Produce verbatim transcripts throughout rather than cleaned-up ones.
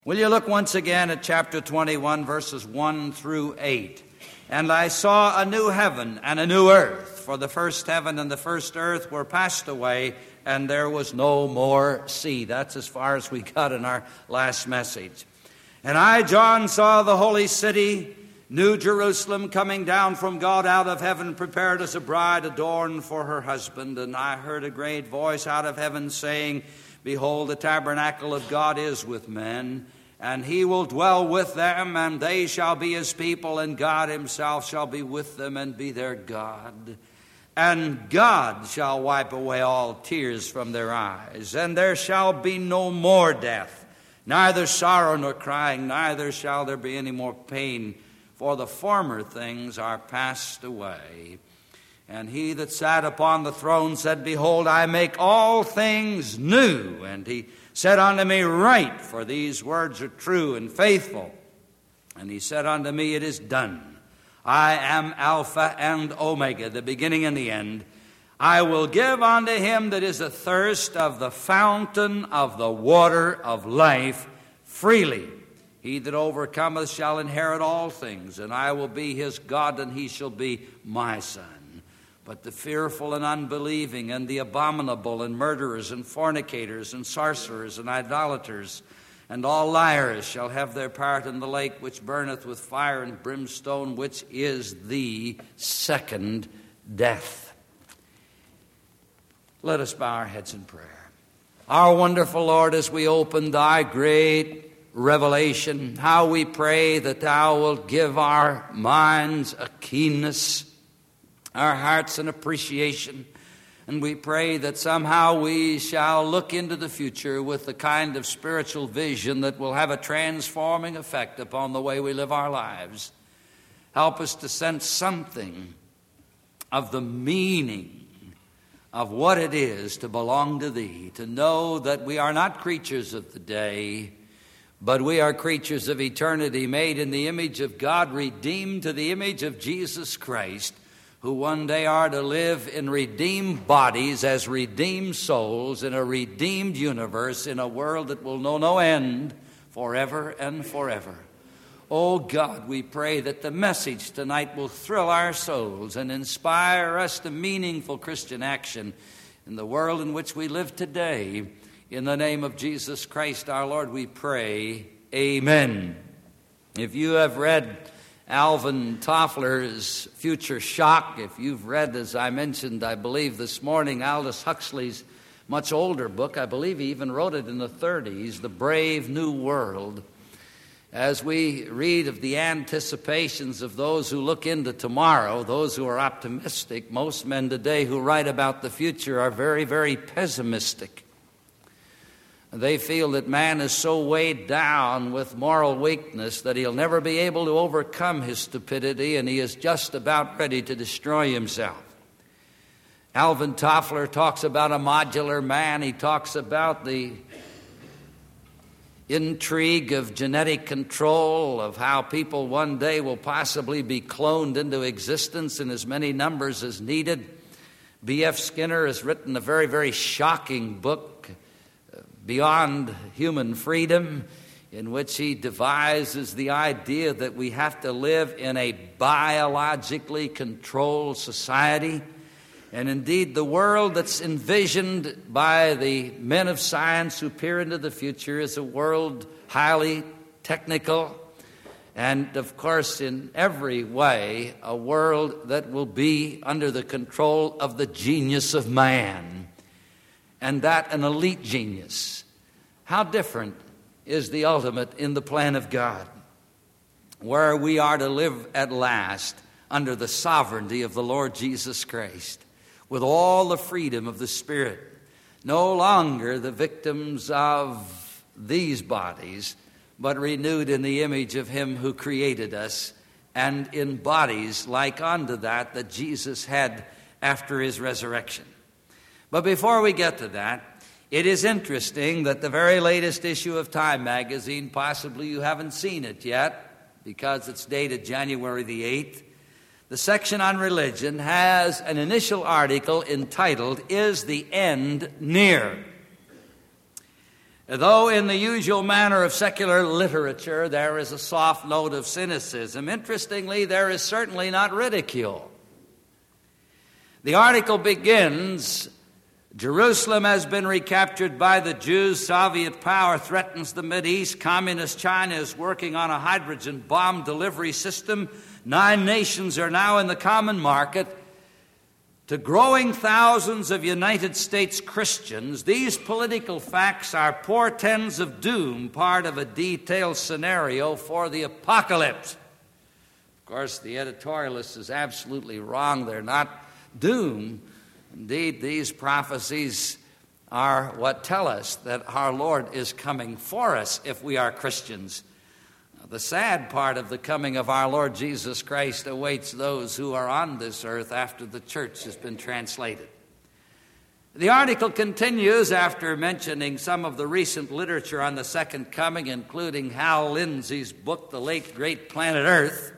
Will you look once again at chapter twenty-one, verses one through eight? And I saw a new heaven and a new earth, for the first heaven and the first earth were passed away, and there was no more sea. That's as far as we got in our last message. And I, John, saw the holy city, New Jerusalem, coming down from God out of heaven, prepared as a bride adorned for her husband. And I heard a great voice out of heaven saying, Behold, the tabernacle of God is with men, and he will dwell with them, and they shall be his people, and God himself shall be with them and be their God. And God shall wipe away all tears from their eyes, and there shall be no more death, neither sorrow nor crying, neither shall there be any more pain, for the former things are passed away. And he that sat upon the throne said, Behold, I make all things new. And he said unto me, Write, for these words are true and faithful. And he said unto me, It is done. I am Alpha and Omega, the beginning and the end. I will give unto him that is athirst of the fountain of the water of life freely. He that overcometh shall inherit all things, and I will be his God, and he shall be my son. But the fearful and unbelieving, and the abominable, and murderers, and fornicators, and sorcerers, and idolaters, and all liars shall have their part in the lake which burneth with fire and brimstone, which is the second death. Let us bow our heads in prayer. Our wonderful Lord, as we open thy great revelation, how we pray that thou wilt give our minds a keenness, our hearts an appreciation, and we pray that somehow we shall look into the future with the kind of spiritual vision that will have a transforming effect upon the way we live our lives. Help us to sense something of the meaning of what it is to belong to thee, to know that we are not creatures of the day, but we are creatures of eternity, made in the image of God, redeemed to the image of Jesus Christ, who one day are to live in redeemed bodies as redeemed souls in a redeemed universe in a world that will know no end forever and forever. Oh God, we pray that the message tonight will thrill our souls and inspire us to meaningful Christian action in the world in which we live today. In the name of Jesus Christ our Lord we pray, amen. If you have read Alvin Toffler's Future Shock, if you've read, as I mentioned, I believe this morning, Aldous Huxley's much older book, I believe he even wrote it in the thirties, The Brave New World, as we read of the anticipations of those who look into tomorrow, those who are optimistic, most men today who write about the future are very, very pessimistic. They feel that man is so weighed down with moral weakness that he'll never be able to overcome his stupidity, and he is just about ready to destroy himself. Alvin Toffler talks about a modular man. He talks about the intrigue of genetic control, of how people one day will possibly be cloned into existence in as many numbers as needed. B F Skinner has written a very, very shocking book, Beyond Human Freedom, in which he devises the idea that we have to live in a biologically controlled society. And indeed, the world that's envisioned by the men of science who peer into the future is a world highly technical, and of course, in every way, a world that will be under the control of the genius of man, and that an elite genius. How different is the ultimate in the plan of God, where we are to live at last under the sovereignty of the Lord Jesus Christ, with all the freedom of the Spirit, no longer the victims of these bodies, but renewed in the image of him who created us, and in bodies like unto that that Jesus had after his resurrection. But before we get to that, it is interesting that the very latest issue of Time magazine, possibly you haven't seen it yet because it's dated January the eighth, the section on religion has an initial article entitled, Is the End Near? Though in the usual manner of secular literature there is a soft note of cynicism, interestingly, there is certainly not ridicule. The article begins, Jerusalem has been recaptured by the Jews. Soviet power threatens the Mideast. Communist China is working on a hydrogen bomb delivery system. Nine nations are now in the common market. To growing thousands of United States Christians, these political facts are portents of doom, part of a detailed scenario for the apocalypse. Of course, the editorialist is absolutely wrong. They're not doom. Indeed, these prophecies are what tell us that our Lord is coming for us if we are Christians. The sad part of the coming of our Lord Jesus Christ awaits those who are on this earth after the church has been translated. The article continues after mentioning some of the recent literature on the second coming, including Hal Lindsey's book, The Late Great Planet Earth,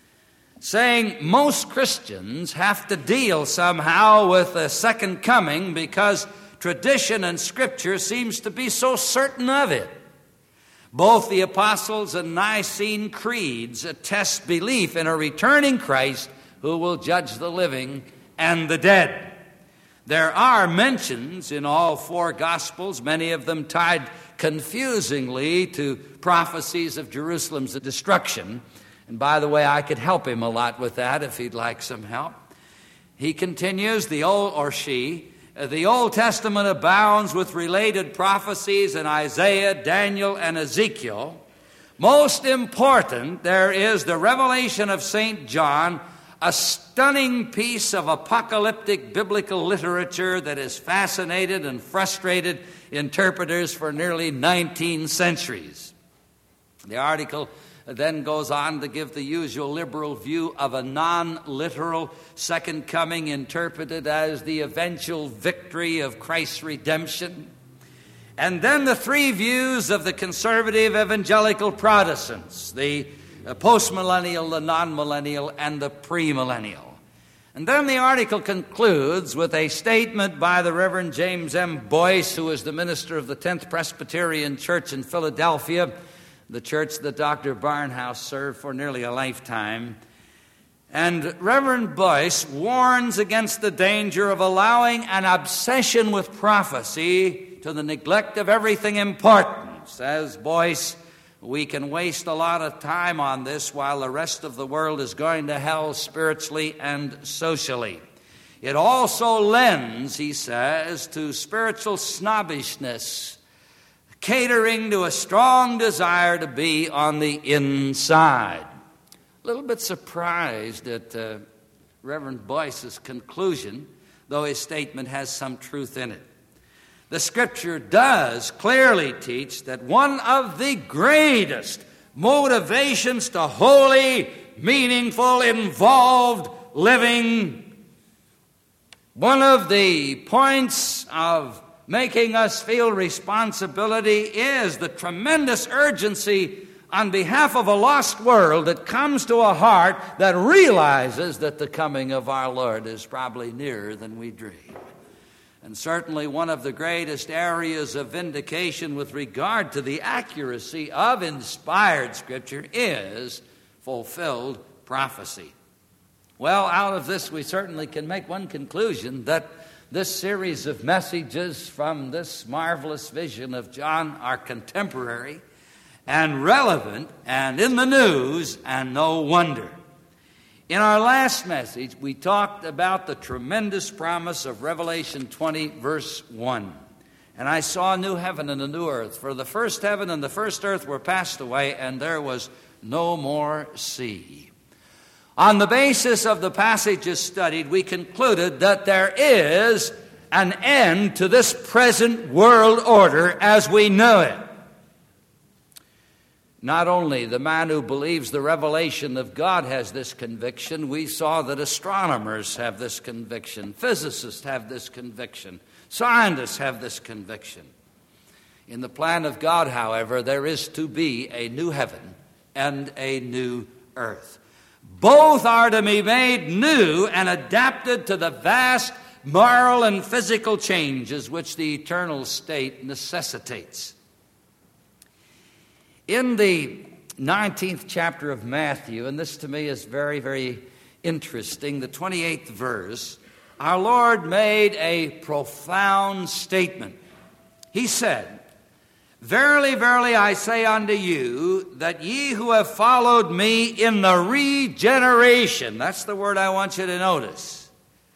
saying most Christians have to deal somehow with the second coming because tradition and Scripture seems to be so certain of it. Both the Apostles and Nicene creeds attest belief in a returning Christ who will judge the living and the dead. There are mentions in all four Gospels, many of them tied confusingly to prophecies of Jerusalem's destruction. And by the way, I could help him a lot with that if he'd like some help. He continues, the old, or she, the Old Testament abounds with related prophecies in Isaiah, Daniel, and Ezekiel. Most important, there is the revelation of Saint John, a stunning piece of apocalyptic biblical literature that has fascinated and frustrated interpreters for nearly nineteen centuries. The article then goes on to give the usual liberal view of a non-literal second coming interpreted as the eventual victory of Christ's redemption. And then the three views of the conservative evangelical Protestants, the postmillennial, the non-millennial, and the premillennial. And then the article concludes with a statement by the Reverend James M. Boyce, who is the minister of the tenth Presbyterian Church in Philadelphia, the church that Doctor Barnhouse served for nearly a lifetime. And Reverend Boyce warns against the danger of allowing an obsession with prophecy to the neglect of everything important. Says Boyce, we can waste a lot of time on this while the rest of the world is going to hell spiritually and socially. It also lends, he says, to spiritual snobbishness, catering to a strong desire to be on the inside. A little bit surprised at uh, Reverend Boyce's conclusion, though his statement has some truth in it. The Scripture does clearly teach that one of the greatest motivations to holy, meaningful, involved living, one of the points of making us feel responsibility is the tremendous urgency on behalf of a lost world that comes to a heart that realizes that the coming of our Lord is probably nearer than we dream. And certainly one of the greatest areas of vindication with regard to the accuracy of inspired Scripture is fulfilled prophecy. Well, out of this we certainly can make one conclusion, that this series of messages from this marvelous vision of John are contemporary and relevant and in the news, and no wonder. In our last message, we talked about the tremendous promise of Revelation twenty, verse one. And I saw a new heaven and a new earth, for the first heaven and the first earth were passed away, and there was no more sea. On the basis of the passages studied, we concluded that there is an end to this present world order as we know it. Not only the man who believes the revelation of God has this conviction, we saw that astronomers have this conviction, physicists have this conviction, scientists have this conviction. In the plan of God, however, there is to be a new heaven and a new earth. Both are to be made new and adapted to the vast moral and physical changes which the eternal state necessitates. In the nineteenth chapter of Matthew, and this to me is very, very interesting, the twenty-eighth verse, our Lord made a profound statement. He said, "Verily, verily, I say unto you, that ye who have followed me in the regeneration," that's the word I want you to notice.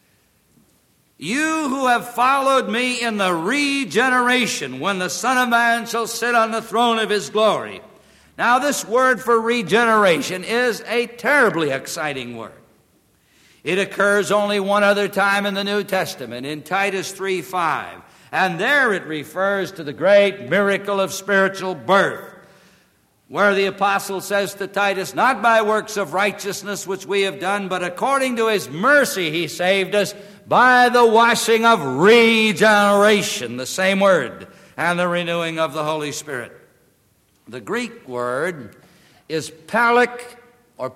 "You who have followed me in the regeneration, when the Son of Man shall sit on the throne of his glory." Now, this word for regeneration is a terribly exciting word. It occurs only one other time in the New Testament, in Titus three five. And there it refers to the great miracle of spiritual birth, where the apostle says to Titus, "Not by works of righteousness which we have done, but according to his mercy he saved us by the washing of regeneration," the same word, "and the renewing of the Holy Spirit." The Greek word is palik or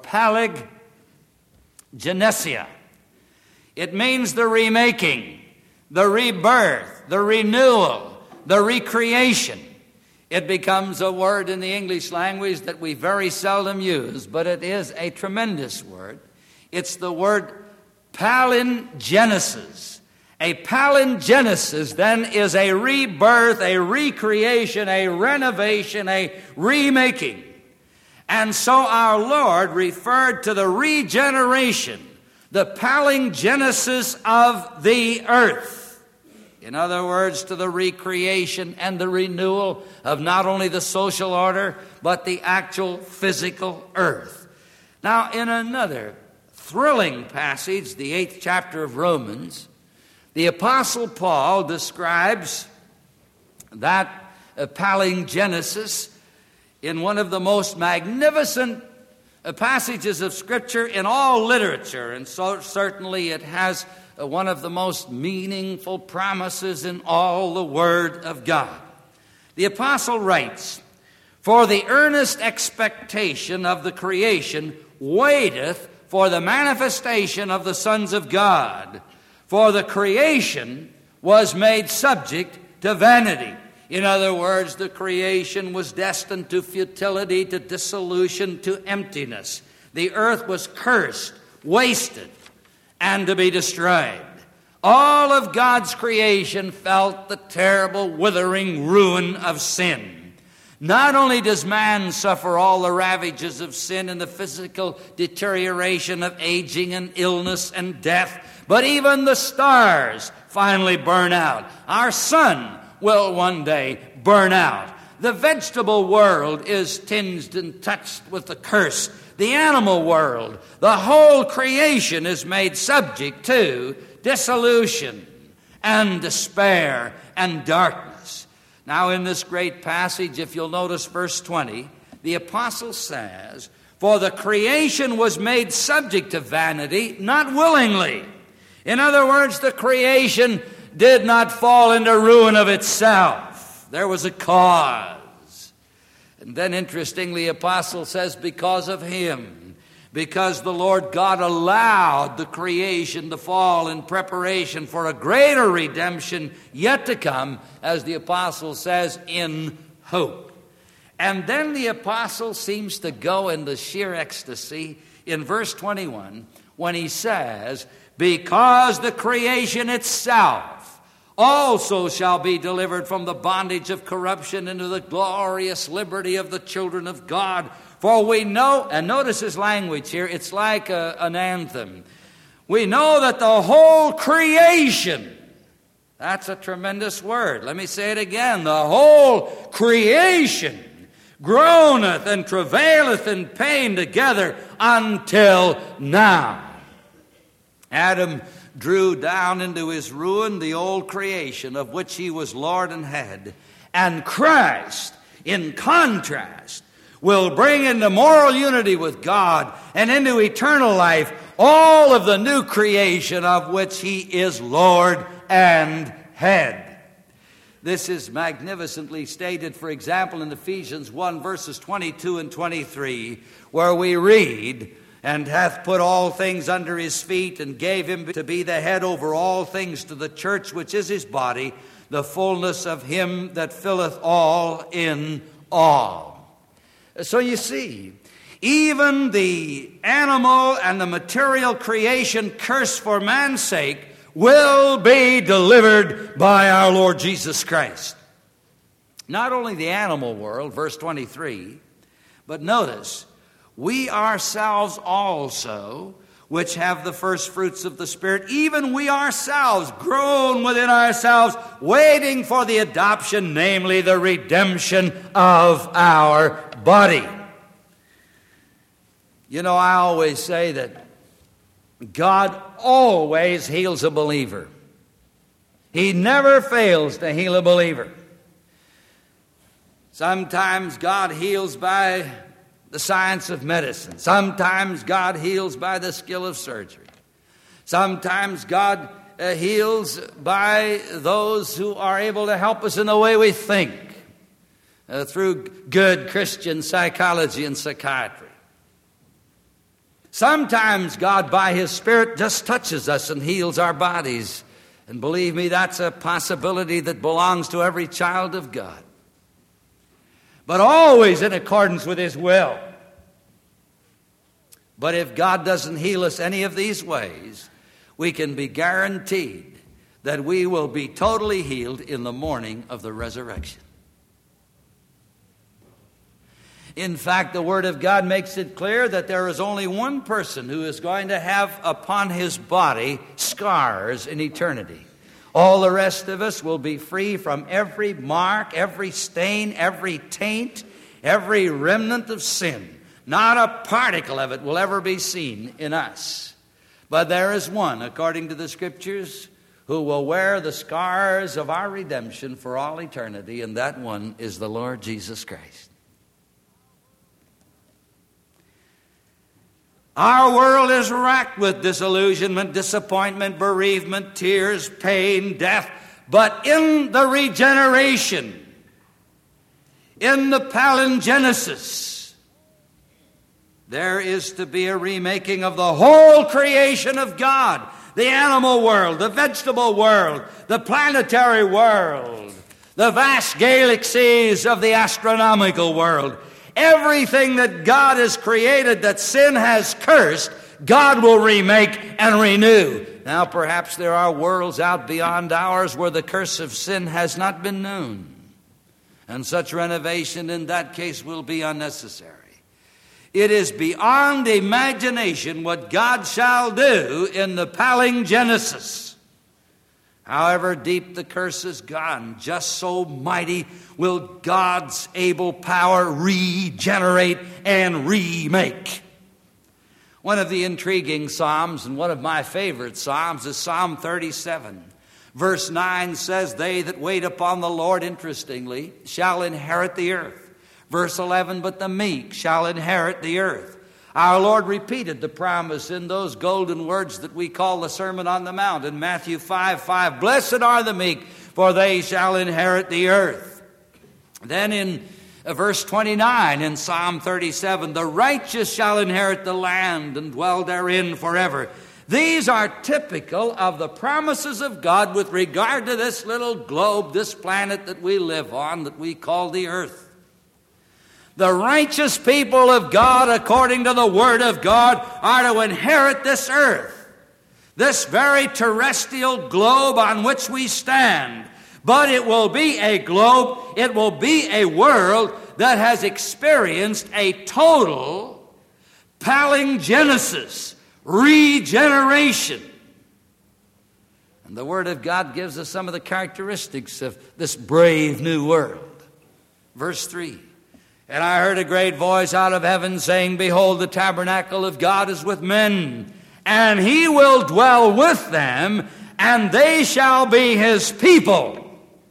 paliggenesia. It means the remaking, the rebirth, the renewal, the recreation. It becomes a word in the English language that we very seldom use, but it is a tremendous word. It's the word palingenesis. A palingenesis, then, is a rebirth, a recreation, a renovation, a remaking. And so our Lord referred to the regeneration, the palingenesis of the earth. In other words, to the recreation and the renewal of not only the social order, but the actual physical earth. Now, in another thrilling passage, the eighth chapter of Romans, the Apostle Paul describes that palingenesis in one of the most magnificent passages of Scripture in all literature, and so certainly it has one of the most meaningful promises in all the Word of God. The apostle writes, "For the earnest expectation of the creation waiteth for the manifestation of the sons of God. For the creation was made subject to vanity." In other words, the creation was destined to futility, to dissolution, to emptiness. The earth was cursed, wasted, and to be destroyed. All of God's creation felt the terrible withering ruin of sin. Not only does man suffer all the ravages of sin and the physical deterioration of aging and illness and death, but even the stars finally burn out. Our sun will one day burn out. The vegetable world is tinged and touched with the curse. The animal world, the whole creation is made subject to dissolution and despair and darkness. Now, in this great passage, if you'll notice verse twenty, the apostle says, "For the creation was made subject to vanity, not willingly." In other words, the creation did not fall into ruin of itself. There was a cause. And then, interestingly, the apostle says, because of him, because the Lord God allowed the creation to fall in preparation for a greater redemption yet to come, as the apostle says, in hope. And then the apostle seems to go into sheer ecstasy in verse twenty-one when he says, "Because the creation itself also shall be delivered from the bondage of corruption into the glorious liberty of the children of God. For we know," and notice his language here, it's like a, an anthem. "We know that the whole creation," that's a tremendous word. Let me say it again. "The whole creation groaneth and travaileth in pain together until now." Adam drew down into his ruin the old creation of which he was Lord and head. And Christ, in contrast, will bring into moral unity with God and into eternal life all of the new creation of which he is Lord and head. This is magnificently stated, for example, in Ephesians one, verses twenty-two and twenty-three, where we read, "And hath put all things under his feet, and gave him to be the head over all things to the church, which is his body, the fullness of him that filleth all in all." So you see, even the animal and the material creation cursed for man's sake will be delivered by our Lord Jesus Christ. Not only the animal world, verse twenty-three, but notice, we ourselves also, which have the first fruits of the Spirit, even we ourselves, groan within ourselves, waiting for the adoption, namely the redemption of our body. You know, I always say that God always heals a believer. He never fails to heal a believer. Sometimes God heals by the science of medicine. Sometimes God heals by the skill of surgery. Sometimes God uh, heals by those who are able to help us in the way we think, uh, through good Christian psychology and psychiatry. Sometimes God, by His Spirit, just touches us and heals our bodies. And believe me, that's a possibility that belongs to every child of God. But always in accordance with His will. But if God doesn't heal us any of these ways, we can be guaranteed that we will be totally healed in the morning of the resurrection. In fact, the Word of God makes it clear that there is only one person who is going to have upon his body scars in eternity. All the rest of us will be free from every mark, every stain, every taint, every remnant of sin. Not a particle of it will ever be seen in us. But there is one, according to the Scriptures, who will wear the scars of our redemption for all eternity, and that one is the Lord Jesus Christ. Our world is racked with disillusionment, disappointment, bereavement, tears, pain, death. But in the regeneration, in the palingenesis, there is to be a remaking of the whole creation of God. The animal world, the vegetable world, the planetary world, the vast galaxies of the astronomical world. Everything that God has created that sin has cursed, God will remake and renew. Now, perhaps there are worlds out beyond ours where the curse of sin has not been known. And such renovation in that case will be unnecessary. It is beyond imagination what God shall do in the palingenesis. However deep the curse is gone, just so mighty will God's able power regenerate and remake. One of the intriguing psalms, and one of my favorite psalms, is Psalm thirty-seven. Verse nine says, "They that wait upon the Lord," interestingly, "shall inherit the earth." Verse eleven, "But the meek shall inherit the earth." Our Lord repeated the promise in those golden words that we call the Sermon on the Mount in Matthew five five. "Blessed are the meek, for they shall inherit the earth." Then in verse twenty-nine in Psalm thirty-seven, "The righteous shall inherit the land and dwell therein forever." These are typical of the promises of God with regard to this little globe, this planet that we live on, that we call the earth. The righteous people of God, according to the Word of God, are to inherit this earth, this very terrestrial globe on which we stand. But it will be a globe, it will be a world that has experienced a total palingenesis, regeneration. And the Word of God gives us some of the characteristics of this brave new world. Verse three. "And I heard a great voice out of heaven saying, Behold, the tabernacle of God is with men, and He will dwell with them, and they shall be His people."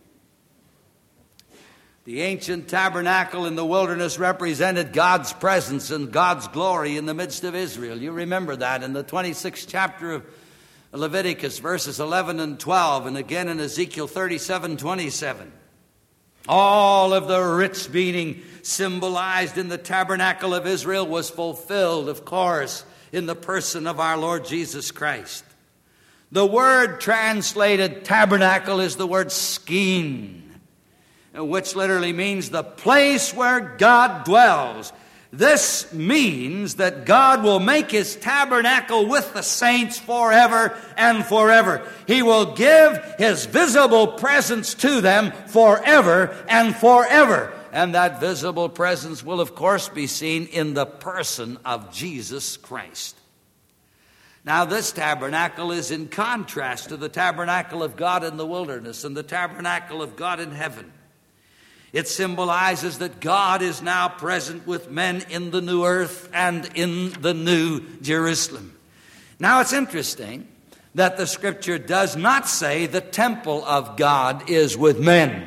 The ancient tabernacle in the wilderness represented God's presence and God's glory in the midst of Israel. You remember that in the twenty-sixth chapter of Leviticus, verses eleven and twelve, and again in Ezekiel thirty-seven twenty-seven. All of the rich meaning symbolized in the tabernacle of Israel was fulfilled, of course, in the person of our Lord Jesus Christ. The word translated tabernacle is the word skin, which literally means the place where God dwells. This means that God will make his tabernacle with the saints forever and forever. He will give his visible presence to them forever and forever. And that visible presence will, of course, be seen in the person of Jesus Christ. Now, this tabernacle is in contrast to the tabernacle of God in the wilderness and the tabernacle of God in heaven. It symbolizes that God is now present with men in the new earth and in the new Jerusalem. Now, it's interesting that the Scripture does not say the temple of God is with men.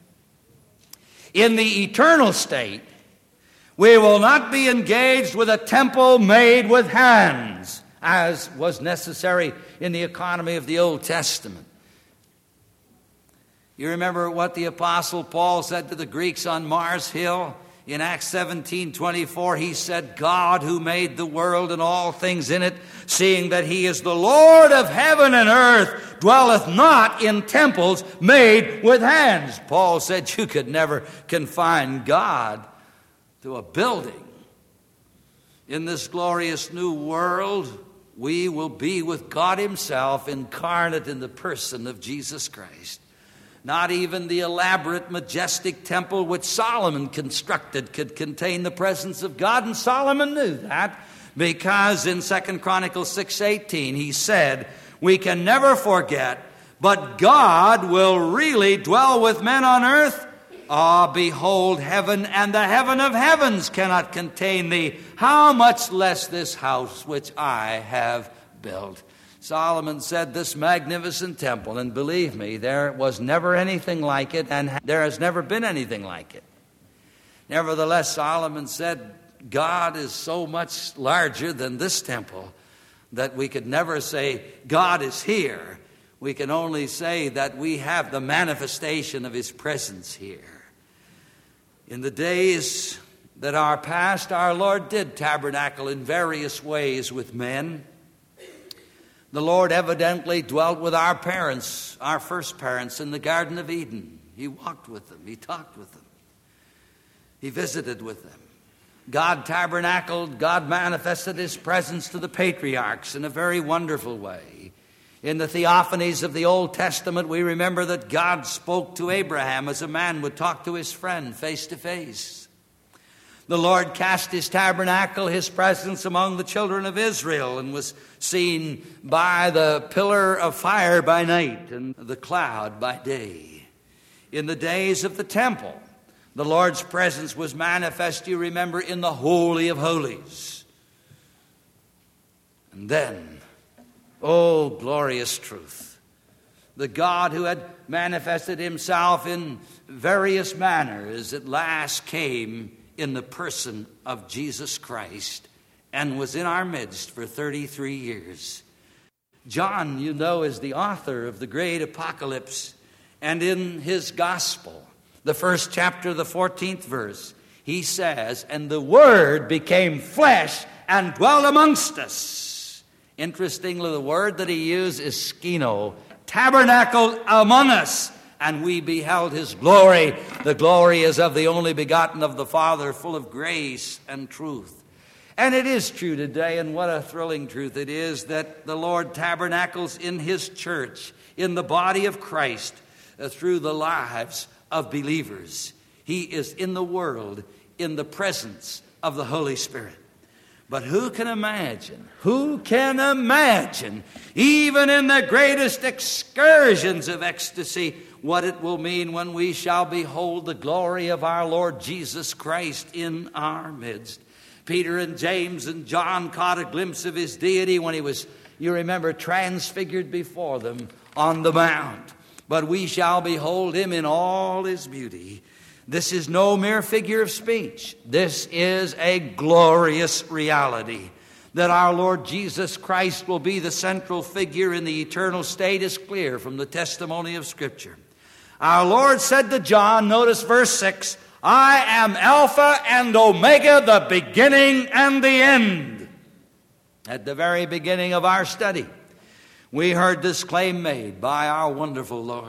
In the eternal state, we will not be engaged with a temple made with hands, as was necessary in the economy of the Old Testament. You remember what the Apostle Paul said to the Greeks on Mars Hill? In Acts seventeen twenty-four, he said, God who made the world and all things in it, seeing that he is the Lord of heaven and earth, dwelleth not in temples made with hands. Paul said you could never confine God to a building. In this glorious new world, we will be with God himself incarnate in the person of Jesus Christ. Not even the elaborate, majestic temple which Solomon constructed could contain the presence of God, and Solomon knew that because in Second Chronicles six eighteen he said, we can never forget, but God will really dwell with men on earth. Ah, behold, heaven and the heaven of heavens cannot contain thee. How much less this house which I have built. Solomon said this magnificent temple, and believe me, there was never anything like it, and there has never been anything like it. Nevertheless, Solomon said, God is so much larger than this temple that we could never say, God is here. We can only say that we have the manifestation of his presence here. In the days that are past, our Lord did tabernacle in various ways with men. The Lord evidently dwelt with our parents, our first parents, in the Garden of Eden. He walked with them. He talked with them. He visited with them. God tabernacled, God manifested his presence to the patriarchs in a very wonderful way. In the theophanies of the Old Testament, we remember that God spoke to Abraham as a man would talk to his friend face to face. The Lord cast his tabernacle, his presence among the children of Israel, and was seen by the pillar of fire by night and the cloud by day. In the days of the temple, the Lord's presence was manifest, you remember, in the Holy of Holies. And then, oh, glorious truth, the God who had manifested himself in various manners at last came in the person of Jesus Christ and was in our midst for thirty-three years. John, you know, is the author of the great apocalypse, and in his gospel, the first chapter, the fourteenth verse, he says, and the Word became flesh and dwelt amongst us. Interestingly, the word that he used is skino, tabernacled among us. And we beheld his glory. The glory is of the only begotten of the Father, full of grace and truth. And it is true today, and what a thrilling truth it is, that the Lord tabernacles in his church, in the body of Christ, uh, through the lives of believers. He is in the world, in the presence of the Holy Spirit. But who can imagine, who can imagine, even in the greatest excursions of ecstasy, what it will mean when we shall behold the glory of our Lord Jesus Christ in our midst. Peter and James and John caught a glimpse of his deity when he was, you remember, transfigured before them on the mount. But we shall behold him in all his beauty. This is no mere figure of speech. This is a glorious reality. That our Lord Jesus Christ will be the central figure in the eternal state is clear from the testimony of Scripture. Our Lord said to John, notice verse six, I am Alpha and Omega, the beginning and the end. At the very beginning of our study, we heard this claim made by our wonderful Lord.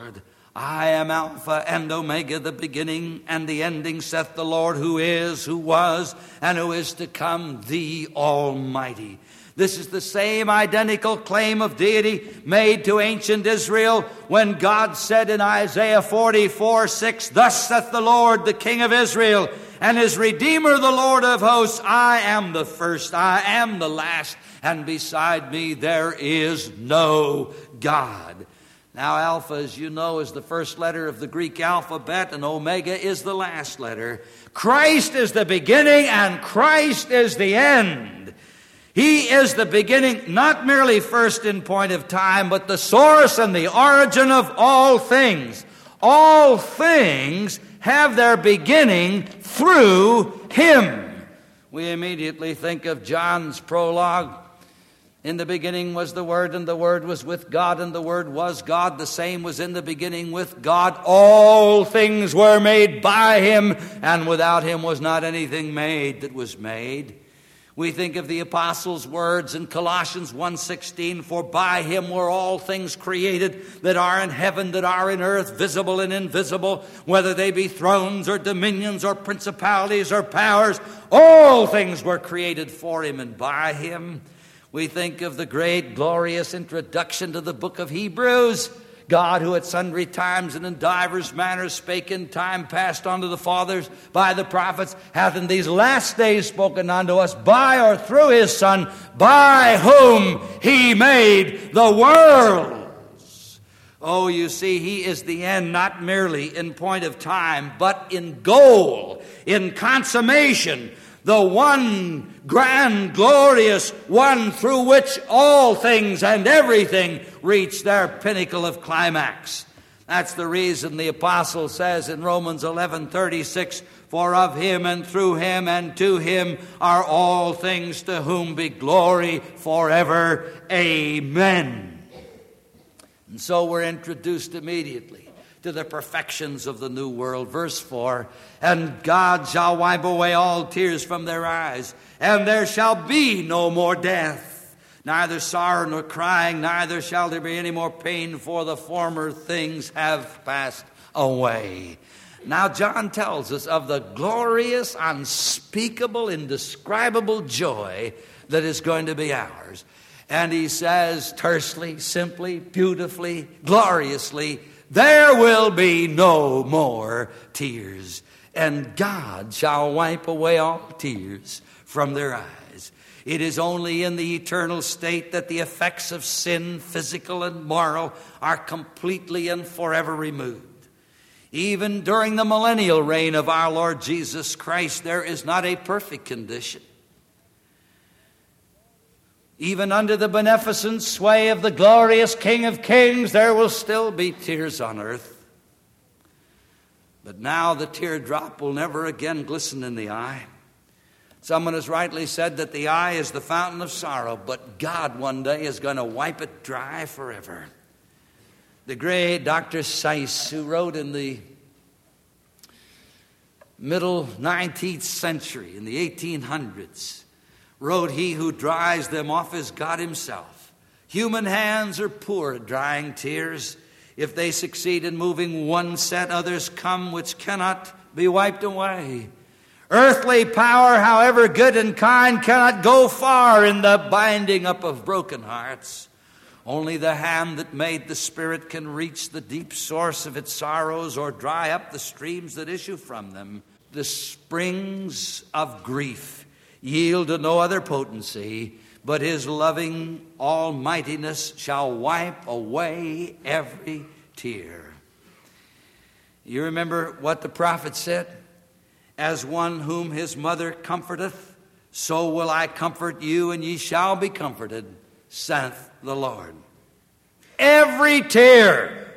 I am Alpha and Omega, the beginning and the ending, saith the Lord, who is, who was, and who is to come, the Almighty. This is the same identical claim of deity made to ancient Israel when God said in Isaiah forty-four six, thus saith the Lord, the King of Israel, and his Redeemer, the Lord of hosts, I am the first, I am the last, and beside me there is no God. Now, Alpha, as you know, is the first letter of the Greek alphabet, and Omega is the last letter. Christ is the beginning, and Christ is the end. He is the beginning, not merely first in point of time, but the source and the origin of all things. All things have their beginning through Him. We immediately think of John's prologue. In the beginning was the Word, and the Word was with God, and the Word was God. The same was in the beginning with God. All things were made by Him, and without Him was not anything made that was made. We think of the apostles' words in Colossians one sixteen, for by Him were all things created that are in heaven, that are in earth, visible and invisible, whether they be thrones or dominions or principalities or powers. All things were created for Him and by Him. We think of the great, glorious introduction to the book of Hebrews. God, who at sundry times and in divers manners spake in time past unto the fathers by the prophets, hath in these last days spoken unto us by or through His Son, by whom He made the worlds. Oh, you see, He is the end, not merely in point of time, but in goal, in consummation. The one grand, glorious one through which all things and everything reach their pinnacle of climax. That's the reason the apostle says in Romans eleven thirty-six, for of Him and through Him and to Him are all things, to whom be glory forever. Amen. And so we're introduced immediately to the perfections of the new world. Verse four, and God shall wipe away all tears from their eyes, and there shall be no more death, neither sorrow nor crying, neither shall there be any more pain, for the former things have passed away. Now John tells us of the glorious, unspeakable, indescribable joy that is going to be ours. And he says tersely, simply, beautifully, gloriously, there will be no more tears, and God shall wipe away all tears from their eyes. It is only in the eternal state that the effects of sin, physical and moral, are completely and forever removed. Even during the millennial reign of our Lord Jesus Christ, there is not a perfect condition. Even under the beneficent sway of the glorious King of Kings, there will still be tears on earth. But now the teardrop will never again glisten in the eye. Someone has rightly said that the eye is the fountain of sorrow, but God one day is going to wipe it dry forever. The great Doctor Seyss, who wrote in the middle nineteenth century, in the eighteen hundreds, wrote, he who dries them off is God Himself. Human hands are poor at drying tears. If they succeed in moving one set, others come which cannot be wiped away. Earthly power, however good and kind, cannot go far in the binding up of broken hearts. Only the hand that made the spirit can reach the deep source of its sorrows or dry up the streams that issue from them. The springs of grief yield to no other potency, but His loving almightiness shall wipe away every tear. You remember what the prophet said? As one whom his mother comforteth, so will I comfort you, and ye shall be comforted, saith the Lord. Every tear,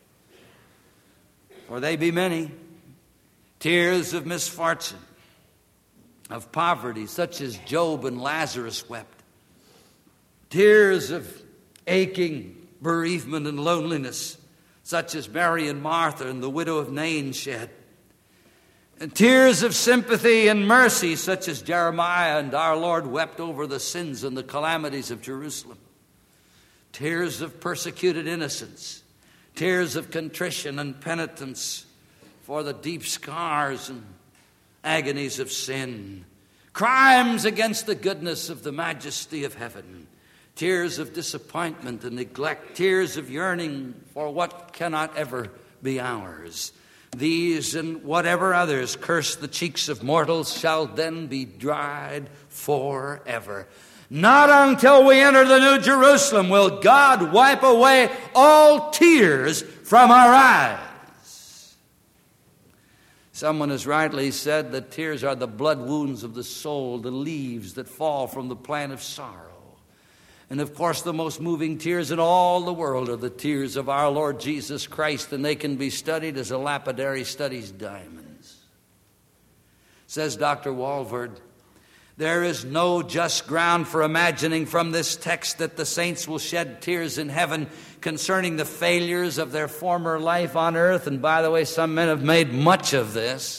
for they be many, tears of misfortune, of poverty, such as Job and Lazarus wept. Tears of aching, bereavement, and loneliness, such as Mary and Martha and the widow of Nain shed. And tears of sympathy and mercy, such as Jeremiah and our Lord wept over the sins and the calamities of Jerusalem. Tears of persecuted innocence. tears of contrition and penitence for the deep scars and agonies of sin, crimes against the goodness of the majesty of heaven, tears of disappointment and neglect, tears of yearning for what cannot ever be ours. These and whatever others curse the cheeks of mortals shall then be dried forever. Not until we enter the New Jerusalem will God wipe away all tears from our eyes. Someone has rightly said that tears are the blood wounds of the soul, the leaves that fall from the plant of sorrow. And of course, the most moving tears in all the world are the tears of our Lord Jesus Christ, and they can be studied as a lapidary studies diamonds. Says Doctor Walvoord, there is no just ground for imagining from this text that the saints will shed tears in heaven concerning the failures of their former life on earth. And by the way, some men have made much of this.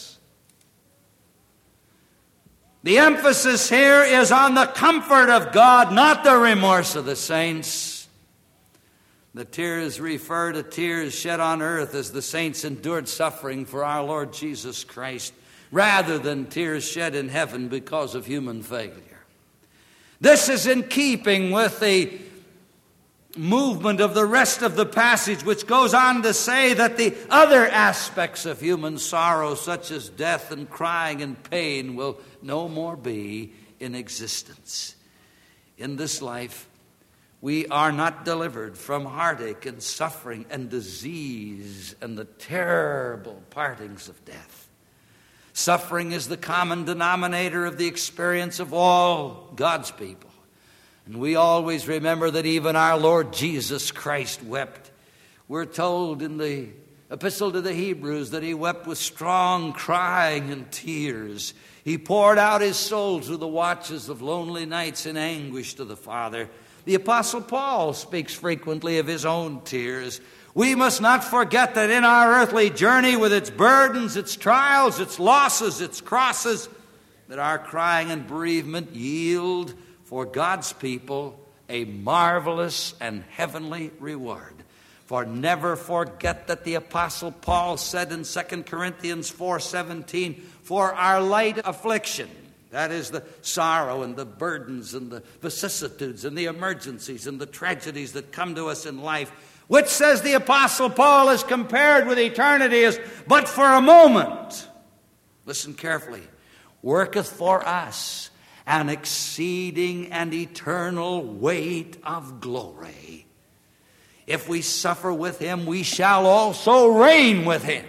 The emphasis here is on the comfort of God, not the remorse of the saints. The tears refer to tears shed on earth as the saints endured suffering for our Lord Jesus Christ, rather than tears shed in heaven because of human failure. This is in keeping with the movement of the rest of the passage, which goes on to say that the other aspects of human sorrow, such as death and crying and pain, will no more be in existence. In this life, we are not delivered from heartache and suffering and disease and the terrible partings of death. Suffering is the common denominator of the experience of all God's people. And we always remember that even our Lord Jesus Christ wept. We're told in the Epistle to the Hebrews that he wept with strong crying and tears. He poured out his soul through the watches of lonely nights in anguish to the Father. The Apostle Paul speaks frequently of his own tears. We must not forget that in our earthly journey, with its burdens, its trials, its losses, its crosses, that our crying and bereavement yield for God's people a marvelous and heavenly reward. For never forget that the Apostle Paul said in Second Corinthians four seventeen, for our light affliction, that is the sorrow and the burdens and the vicissitudes and the emergencies and the tragedies that come to us in life, which, says the Apostle Paul, is compared with eternity as but for a moment. Listen carefully. Worketh for us an exceeding and eternal weight of glory. If we suffer with him, we shall also reign with him.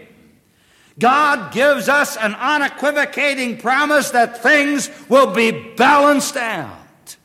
God gives us an unequivocating promise that things will be balanced out.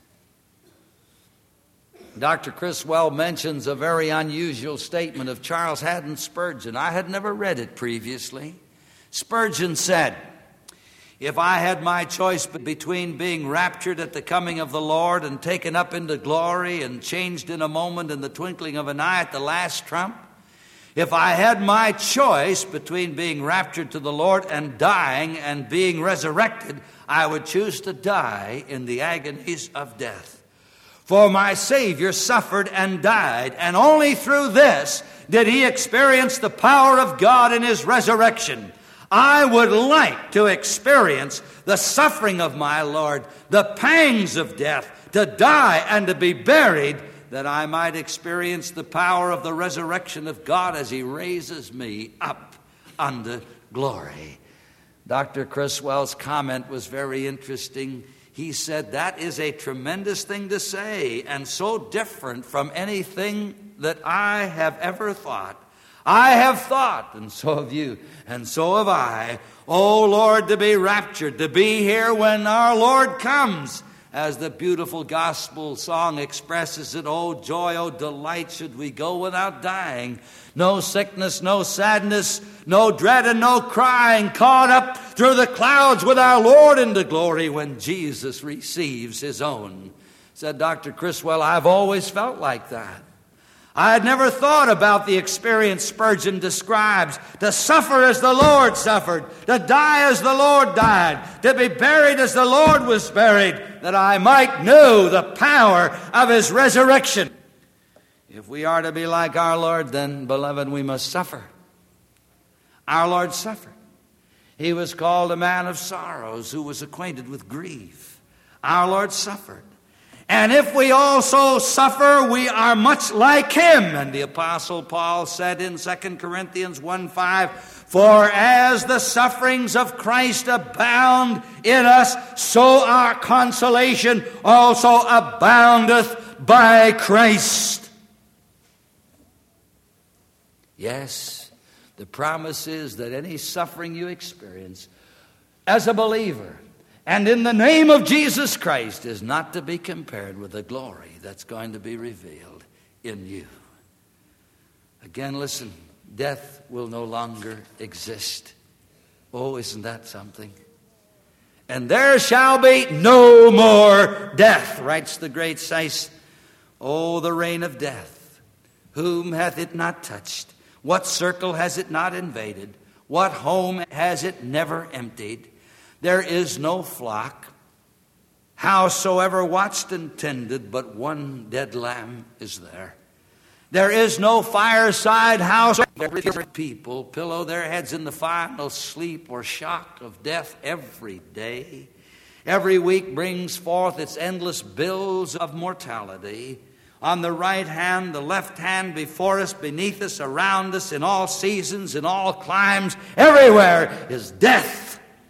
Doctor Criswell mentions a very unusual statement of Charles Haddon Spurgeon. I had never read it previously. Spurgeon said, if I had my choice between being raptured at the coming of the Lord and taken up into glory and changed in a moment in the twinkling of an eye at the last trump, if I had my choice between being raptured to the Lord and dying and being resurrected, I would choose to die in the agonies of death. For my Savior suffered and died, and only through this did he experience the power of God in his resurrection. I would like to experience the suffering of my Lord, the pangs of death, to die and to be buried, that I might experience the power of the resurrection of God as he raises me up unto glory. Doctor Criswell's comment was very interesting. He said, that is a tremendous thing to say, and so different from anything that I have ever thought. I have thought, and so have you, and so have I, oh Lord, to be raptured, to be here when our Lord comes. As the beautiful gospel song expresses it, oh joy, oh delight, should we go without dying. No sickness, no sadness, no dread and no crying, caught up through the clouds with our Lord into glory when Jesus receives his own. Said Doctor Criswell, I've always felt like that. I had never thought about the experience Spurgeon describes, to suffer as the Lord suffered, to die as the Lord died, to be buried as the Lord was buried, that I might know the power of his resurrection. If we are to be like our Lord, then, beloved, we must suffer. Our Lord suffered. He was called a man of sorrows who was acquainted with grief. Our Lord suffered. And if we also suffer, we are much like him. And the Apostle Paul said in Second Corinthians one five, for as the sufferings of Christ abound in us, so our consolation also aboundeth by Christ. Yes, the promise is that any suffering you experience as a believer and in the name of Jesus Christ is not to be compared with the glory that's going to be revealed in you. Again, listen, death will no longer exist. Oh, isn't that something? And there shall be no more death, writes the great Sayce. Oh, the reign of death. Whom hath it not touched? What circle has it not invaded? What home has it never emptied? There is no flock, howsoever watched and tended, but one dead lamb is there. There is no fireside house where people pillow their heads in the final sleep or shock of death every day. Every week brings forth its endless bills of mortality. On the right hand, the left hand, before us, beneath us, around us, in all seasons, in all climes, everywhere is death.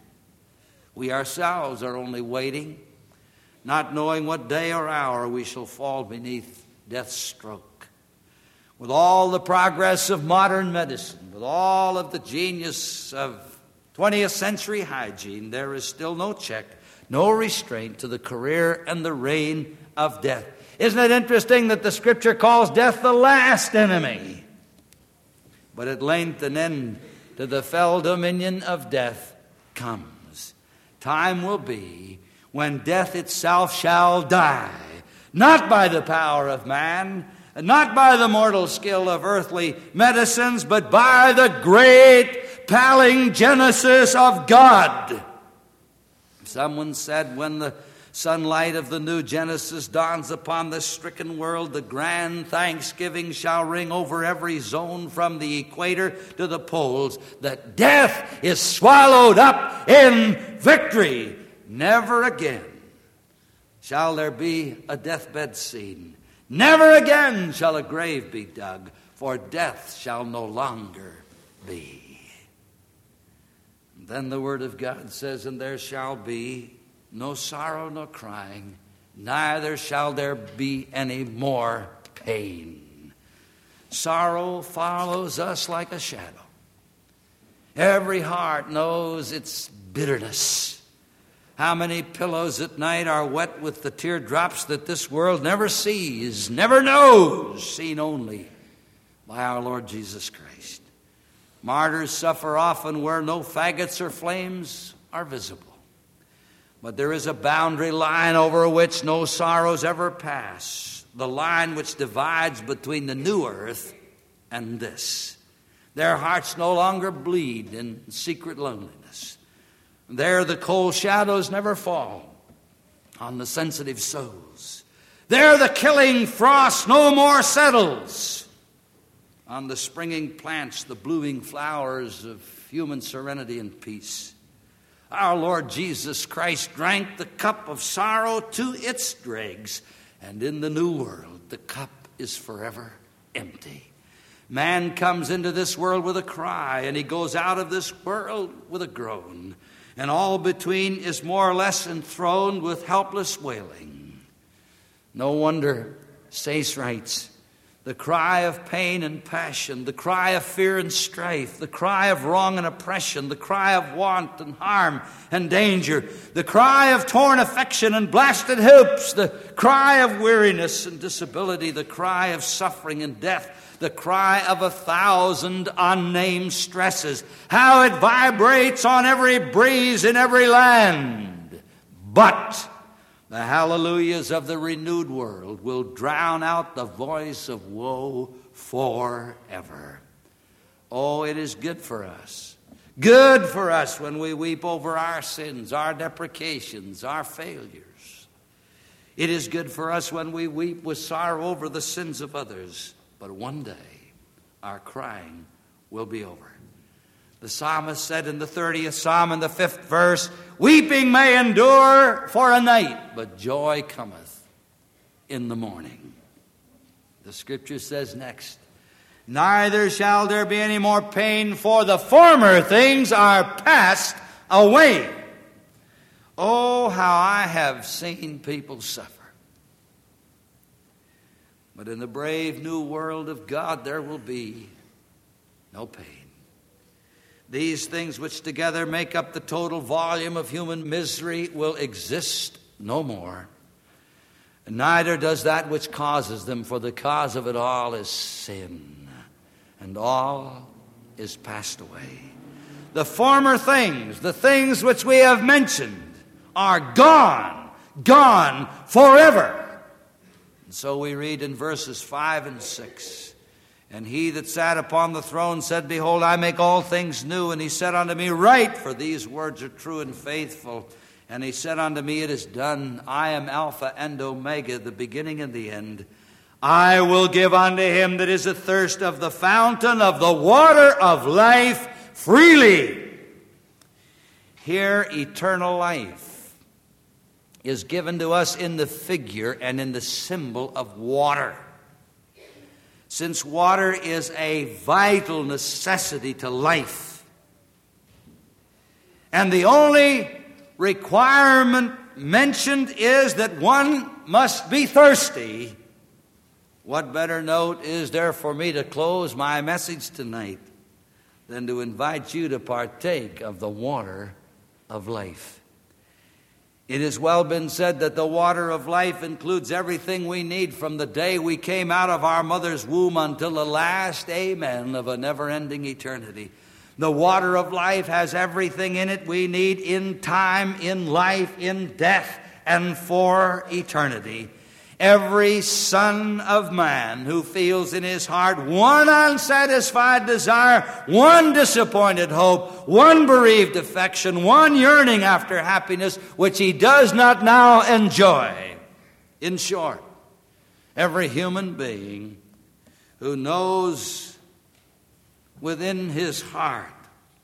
We ourselves are only waiting, not knowing what day or hour we shall fall beneath death's stroke. With all the progress of modern medicine, with all of the genius of twentieth century hygiene, there is still no check, no restraint to the career and the reign of death. Isn't it interesting that the Scripture calls death the last enemy? But at length an end to the fell dominion of death comes. Time will be when death itself shall die, not by the power of man, not by the mortal skill of earthly medicines, but by the great palingenesis of God. Someone said, when the sunlight of the new Genesis dawns upon this stricken world, the grand thanksgiving shall ring over every zone from the equator to the poles, that death is swallowed up in victory. Never again shall there be a deathbed scene. Never again shall a grave be dug, for death shall no longer be. And then the Word of God says, and there shall be no sorrow, no crying, neither shall there be any more pain. Sorrow follows us like a shadow. Every heart knows its bitterness. How many pillows at night are wet with the teardrops that this world never sees, never knows, seen only by our Lord Jesus Christ. Martyrs suffer often where no faggots or flames are visible. But there is a boundary line over which no sorrows ever pass, the line which divides between the new earth and this. Their hearts no longer bleed in secret loneliness. There the cold shadows never fall on the sensitive souls. There the killing frost no more settles on the springing plants, the blooming flowers of human serenity and peace. Our Lord Jesus Christ drank the cup of sorrow to its dregs, and in the new world, the cup is forever empty. Man comes into this world with a cry, and he goes out of this world with a groan, and all between is more or less enthroned with helpless wailing. No wonder, Sayce writes, the cry of pain and passion, the cry of fear and strife, the cry of wrong and oppression, the cry of want and harm and danger, the cry of torn affection and blasted hopes, the cry of weariness and disability, the cry of suffering and death, the cry of a thousand unnamed stresses, how it vibrates on every breeze in every land. But the hallelujahs of the renewed world will drown out the voice of woe forever. Oh, it is good for us. Good for us when we weep over our sins, our deprecations, our failures. It is good for us when we weep with sorrow over the sins of others, but one day our crying will be over. The psalmist said in the thirtieth Psalm in the fifth verse, weeping may endure for a night, but joy cometh in the morning. The scripture says next, neither shall there be any more pain, for the former things are passed away. Oh, how I have seen people suffer. But in the brave new world of God, there will be no pain. These things which together make up the total volume of human misery will exist no more. And neither does that which causes them, for the cause of it all is sin, and all is passed away. The former things, the things which we have mentioned, are gone, gone forever. And so we read in verses five and six, and he that sat upon the throne said, behold, I make all things new. And he said unto me, write, for these words are true and faithful. And he said unto me, it is done. I am Alpha and Omega, the beginning and the end. I will give unto him that is athirst of the fountain of the water of life freely. Here, eternal life is given to us in the figure and in the symbol of water. Since water is a vital necessity to life, and the only requirement mentioned is that one must be thirsty, what better note is there for me to close my message tonight than to invite you to partake of the water of life? It has well been said that the water of life includes everything we need from the day we came out of our mother's womb until the last amen of a never-ending eternity. The water of life has everything in it we need in time, in life, in death, and for eternity. Every son of man who feels in his heart one unsatisfied desire, one disappointed hope, one bereaved affection, one yearning after happiness which he does not now enjoy. In short, every human being who knows within his heart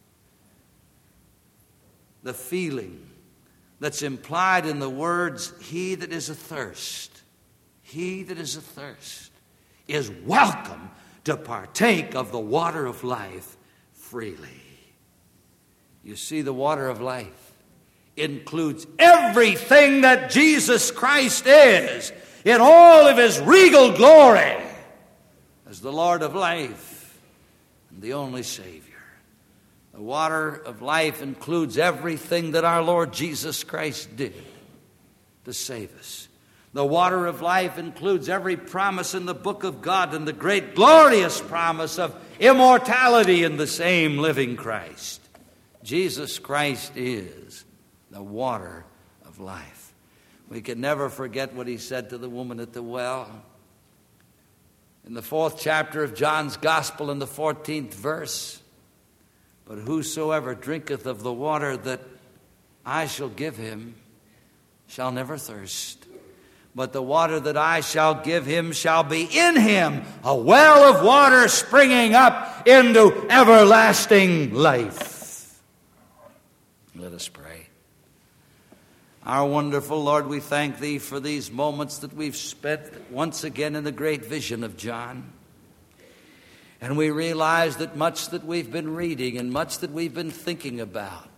the feeling that's implied in the words, he that is athirst, he that is athirst is welcome to partake of the water of life freely. You see, the water of life includes everything that Jesus Christ is in all of his regal glory as the Lord of life and the only Savior. The water of life includes everything that our Lord Jesus Christ did to save us. The water of life includes every promise in the book of God and the great glorious promise of immortality in the same living Christ. Jesus Christ is the water of life. We can never forget what he said to the woman at the well. In the fourth chapter of John's Gospel, in the fourteenth verse, but whosoever drinketh of the water that I shall give him shall never thirst. But the water that I shall give him shall be in him a well of water springing up into everlasting life. Let us pray. Our wonderful Lord, we thank thee for these moments that we've spent once again in the great vision of John. And we realize that much that we've been reading and much that we've been thinking about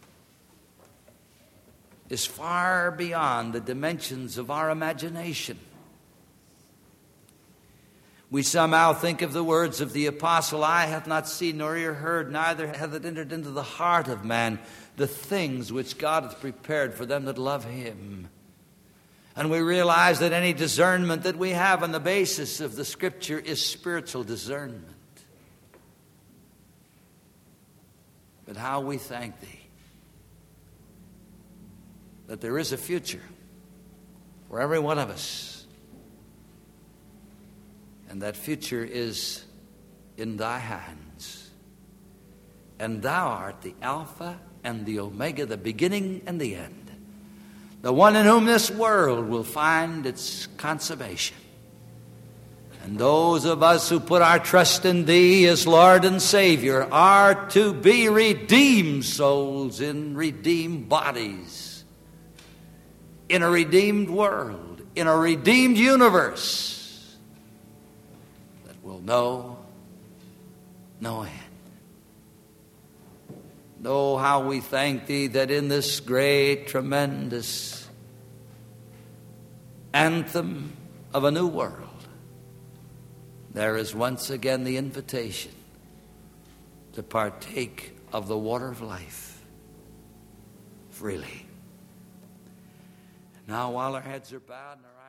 is far beyond the dimensions of our imagination. We somehow think of the words of the apostle, eye hath not seen nor ear heard, neither hath it entered into the heart of man the things which God hath prepared for them that love him. And we realize that any discernment that we have on the basis of the Scripture is spiritual discernment. But how we thank thee that there is a future for every one of us. And that future is in thy hands. And thou art the Alpha and the Omega, the beginning and the end. the one in whom this world will find its consummation. And those of us who put our trust in Thee as Lord and Savior are to be redeemed souls in redeemed bodies, in a redeemed world, in a redeemed universe that will know no end. Oh, how we thank Thee that in this great, tremendous anthem of a new world, there is once again the invitation to partake of the water of life freely. Now, while our heads are bowed and our